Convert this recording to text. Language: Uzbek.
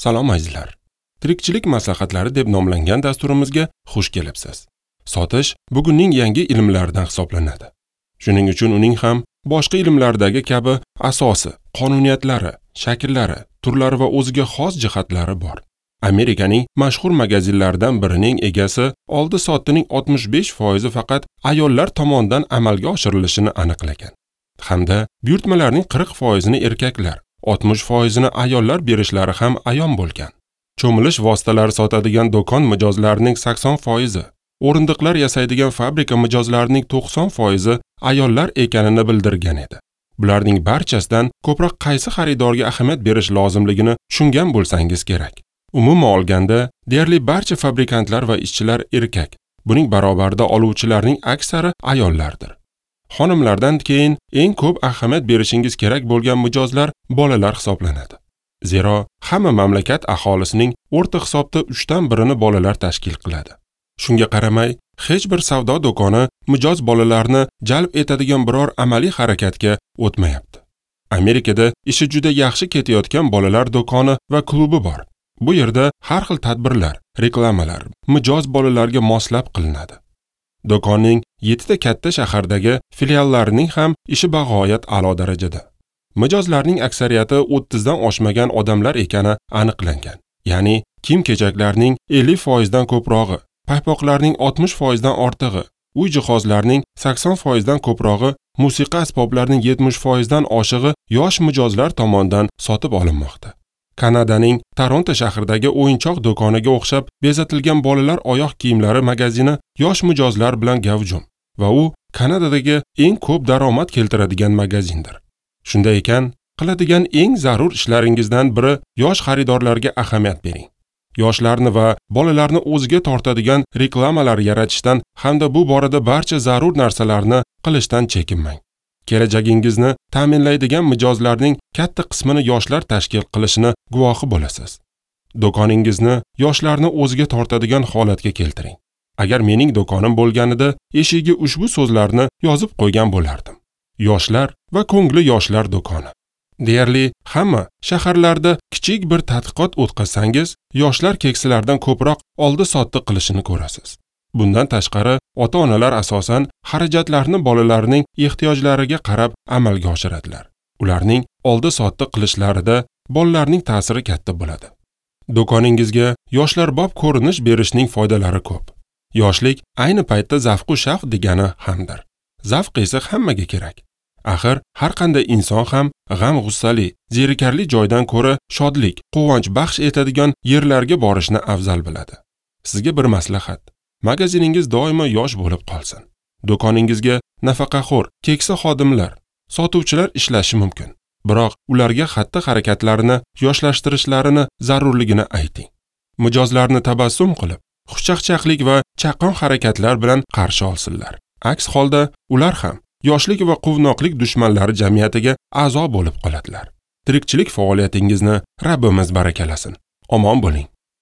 Salom azizlar. Tirikchilik maslahatlari deb nomlangan dasturimizga xush kelibsiz. Sotish bugunning yangi ilmlaridan hisoblanadi. Shuning uchun uning ham boshqa ilmlardagi kabi asosi, qonuniyatlari, shakllari, turlari va o'ziga xos jihatlari bor. Amerikaning mashhur magazinlaridan birining egasi oldi-sotdining 65% faqat ayollar tomonidan amalga oshirilishini aniqlagan. Hamda buyurtmalarning 40%ni erkaklar, 60%ni ayollar berishlari ham ayon bo'lgan. Cho'milish vositalari sotadigan do'kon mijozlarining 80%, o'rindiqlar yasaydigan fabrika mijozlarining 90% ayollar ekanini bildirgan edi. Bularning barchasidan ko'proq qaysi xaridorga ahamiyat berish lozimligini tushungan bo'lsangiz kerak. Umuman olganda, deyarli barcha fabrikantlar va ishchilar erkak. Buning barobarida oluvchilarning aksari ayollardir. Xonimlardan keyin eng ko'p ahamiyat berishingiz kerak bo'lgan mijozlar bolalar hisoblanadi. Zero, hamma mamlakat aholisining o'rta hisobda 3dan 1ni bolalar tashkil qiladi. Shunga qaramay, hech bir savdo do'koni mijoz bolalarni jalb etadigan biror amaliy harakatga o'tmayapti. Amerikada ishi juda yaxshi ketayotgan bolalar do'koni va klubi bor. Bu yerda har xil tadbirlar, reklamalar mijoz bolalarga moslab qilinadi. Do'konning 7 ta katta shahardagi filiallarining ham ishi bag'oyat a'lo darajada. Mijozlarning aksariyati 30 dan oshmagan odamlar ekani aniqlangan. Ya'ni kiyim-kechaklarning 50% dan ko'prog'i, paypoqlarning 60% dan ortig'i, uy jihozlarining 80% dan ko'prog'i, musiqa asboblarining 70% dan oshig'i yosh mijozlar tomonidan sotib olinmoqda. Kanadaning Toronto shahridagi o'yinchoq do'koniga o'xshab bezatilgan bolalar oyoq kiyimlari magazini yosh mijozlar bilan gavjum va u Kanadadagi eng ko'p daromad keltiradigan magazindir. Shunday ekan, qiladigan eng zarur ishlaringizdan biri yosh xaridorlarga ahamiyat bering. Yoshlarni va bolalarni o'ziga tortadigan reklamalar yaratishdan hamda bu borada barcha zarur narsalarni qilishdan chekinmang. Kelajagingizni ta'minlaydigan mijozlarning katta qismini yoshlar tashkil qilishini guvohi bo'lasiz. Do'koningizni yoshlarni o'ziga tortadigan holatga keltiring. Agar mening do'konim bo'lganida, eshigiga ushbu so'zlarni yozib qo'ygan bo'lardim. Yoshlar va ko'ngli yoshlar do'koni. Deyarli hamma shaharlarda kichik bir tadqiqot o'tkazsangiz, yoshlar keksalardan ko'proq oldi-sotdi qilishini ko'rasiz. Bundan tashqari, ota-onalar asosan xarajatlarni bolalarining ehtiyojlariga qarab amalga oshiradilar. Ularning oldi-sotdi qilishlarida bolalarning ta'siri katta bo'ladi. Do'koningizga yoshlarbob ko'rinish berishning foydalari ko'p. Yoshlik ayni paytda zavq-u shavq degani hamdir. Zavq esa hammaga kerak. Axir har qanday inson ham g'am-g'ussali, zerikarli joydan ko'ra shodlik, quvonch baxsh etadigan yerlarga borishni afzal biladi. Sizga bir maslahat. Magaziningiz doimo yosh bo'lib qolsin. Do'koningizga nafaqaxo'r, keksa xodimlar, sotuvchilar ishlashi mumkin. Biroq ularga xatti-harakatlarini yoshlashtirishlarini zarurligini ayting. Mijozlarni tabassum qilib, xushchaqchaqlik va chaqqon harakatlar bilan qarshi olsinlar. Aks holda ular ham yoshlik va quvnoqlik dushmanlari jamiyatiga a'zo bo'lib qoladilar. Tirikchilik faoliyatingizni Rabbimiz barakalasin. Omon bo'ling.